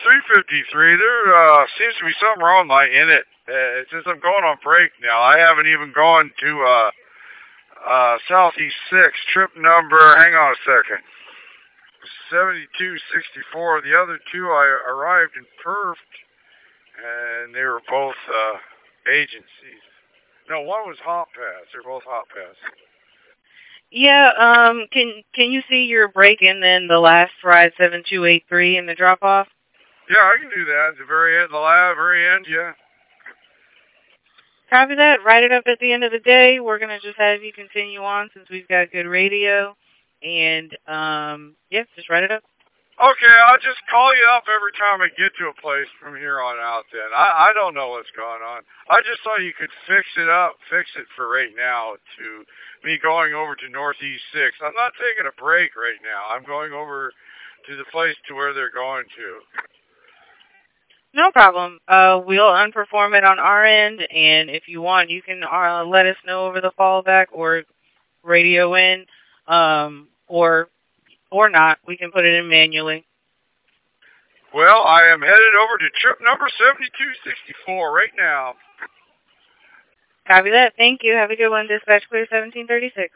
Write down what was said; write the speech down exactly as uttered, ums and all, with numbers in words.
three fifty-three. There uh, seems to be something wrong like, in it. Uh, since I'm going on break now, I haven't even gone to uh, uh, Southeast six, trip number, hang on a second, seventy-two sixty-four. The other two I arrived in Perth, and they were both uh, agencies. No, one was Hot Pass. They're both Hot Pass. Yeah, um, can can you see your break and then the last ride seven two eight three in the drop off? Yeah, I can do that. At the very end, the lab, very end, yeah. Copy that. Write it up at the end of the day. We're gonna just have you continue on since we've got good radio, and um, yeah, just write it up. Okay, I'll just call you up every time I get to a place from here on out then. I, I don't know what's going on. I just thought you could fix it up, fix it for right now to me going over to Northeast six. I'm not taking a break right now. I'm going over to the place to where they're going to. No problem. Uh, we'll unperform it on our end, and if you want, you can uh, let us know over the fallback or radio in, um, or or not. We can put it in manually. Well, I am headed over to trip number seventy-two sixty-four right now. Copy that. Thank you. Have a good one. Dispatch clear seventeen thirty-six.